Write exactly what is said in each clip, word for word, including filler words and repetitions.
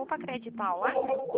para acreditar lá.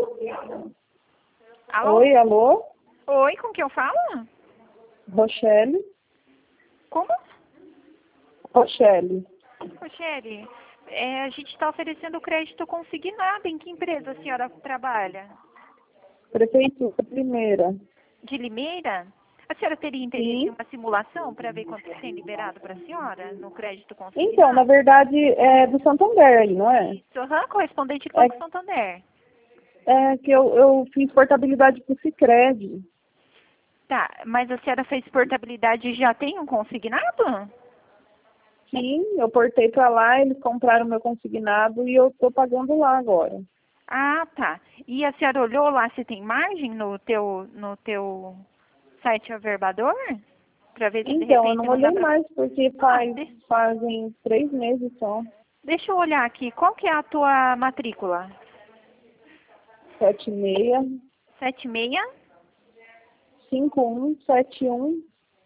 Alô? Oi, alô? Oi, com quem eu falo? Rochelle? Como? Rochelle. Rochelle, é, a gente está oferecendo crédito consignado. Em que empresa a senhora trabalha? Prefeitura, primeira. De Limeira? A senhora teria interesse em Sim. uma simulação para ver quanto tem liberado para a senhora no crédito consignado? Então, na verdade, é do Santander aí, não é? Isso, aham, correspondente do É, Banco Santander. é que eu, eu fiz portabilidade pro Sicredi. Tá, mas a senhora fez portabilidade e já tem um consignado? Sim, eu portei para lá, eles compraram meu consignado e eu tô pagando lá agora. Ah, tá. E a senhora olhou lá se tem margem no teu, no teu site averbador? Para ver se de Então, eu repente não não dá olhei para... mais, porque Ah, faz, de- fazem três meses só. deixa eu olhar aqui. Qual que é a tua matrícula? Sete meia, Sete meia cinco um, sete um.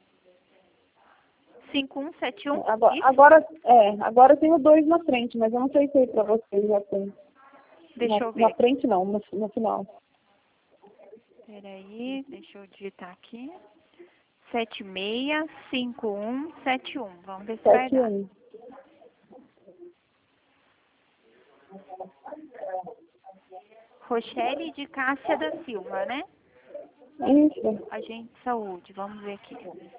cinco um sete um. Agora, Isso? agora, é, agora eu tenho dois na frente, mas eu não sei se aí pra vocês já tem. Deixa eu Na, na ver. frente não, no, no final. Peraí, deixa eu digitar aqui. Sete meia cinco um sete um. Vamos ver se vai Sete dar. um. Rochelle de Cássia da Silva, né? Isso. Agente de saúde, vamos ver aqui.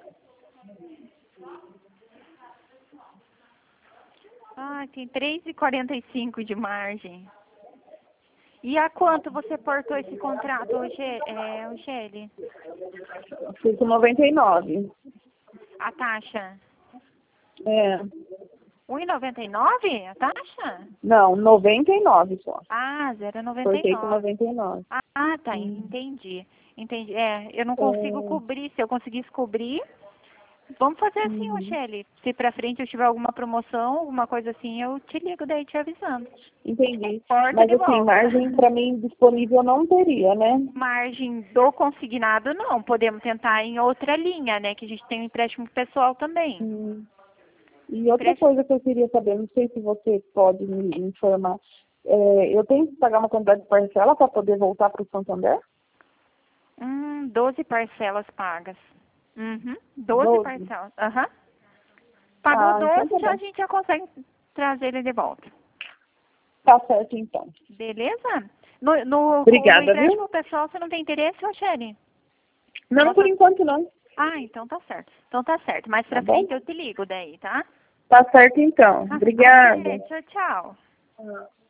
Ah, tem três e quarenta e cinco de margem. E a quanto você portou esse contrato, Roge- é, Rochelle? Fiz com noventa e nove. A taxa? É. um e noventa e nove a taxa? Não, noventa e nove só. Ah, zero e noventa e Cortei com nove. noventa e nove. Ah, tá, Hum. entendi. Entendi. É, eu não consigo É. cobrir. Se eu conseguisse cobrir, vamos fazer assim, Uhum. Rochelle. Se pra frente eu tiver alguma promoção, alguma coisa assim, eu te ligo daí te avisando. Entendi. Porta Mas de assim, volta. margem para mim disponível não teria, né? Margem do consignado, não. Podemos tentar em outra linha, né? Que a gente tem um empréstimo pessoal também. Hum. E outra Empréstimo, coisa que eu queria saber, não sei se você pode me informar, é, eu tenho que pagar uma quantidade de parcela para poder voltar para o Santander? hum, doze parcelas pagas. Uhum, doze Doze. parcelas. Aham. Pagou Ah, então tá doze, já a bom. gente já consegue trazer ele de volta. Tá certo, então. Beleza? No, no, no Obrigada, empréstimo viu? pessoal, você não tem interesse, Rochelle? Não, por Nossa... enquanto não. Ah, então tá certo. Então tá certo. Mais Tá pra bom? frente eu te ligo daí, tá? Tá certo, então. Ok, Obrigada. tchau, tchau. Ah.